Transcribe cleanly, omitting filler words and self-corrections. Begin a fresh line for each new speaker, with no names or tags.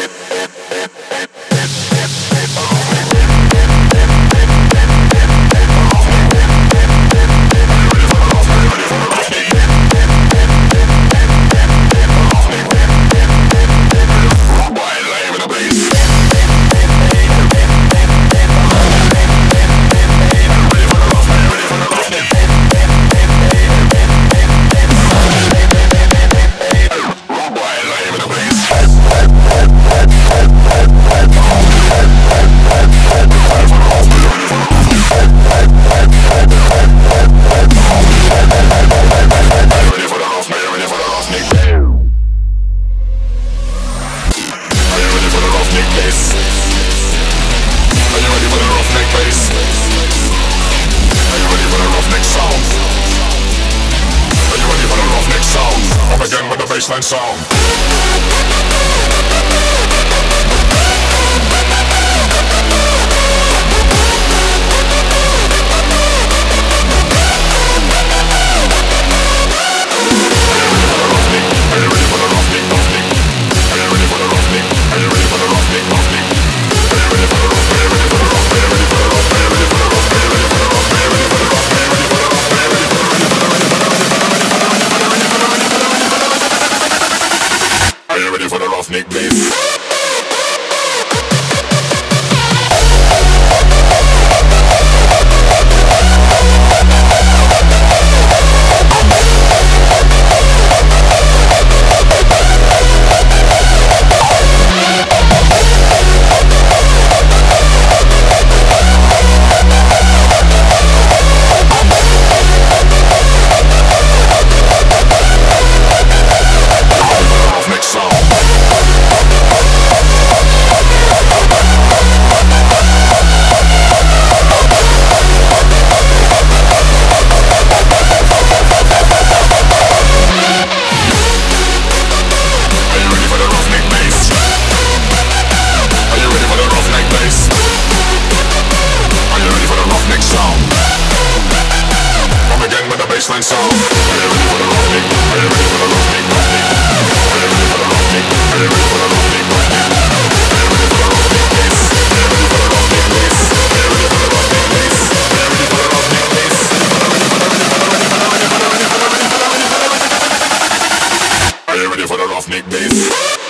Baseline sound. Roughneck bass. Baseline sound. Are you ready for the roughneck? Are you ready for the roughneck? Are you ready for the roughneck? Are you ready for the roughneck? Are you ready for the roughneck bass? Are you ready for the roughneck bass? Are you ready for the roughneck bass? Are you ready for the roughneck bass? Are you ready for the roughneck bass?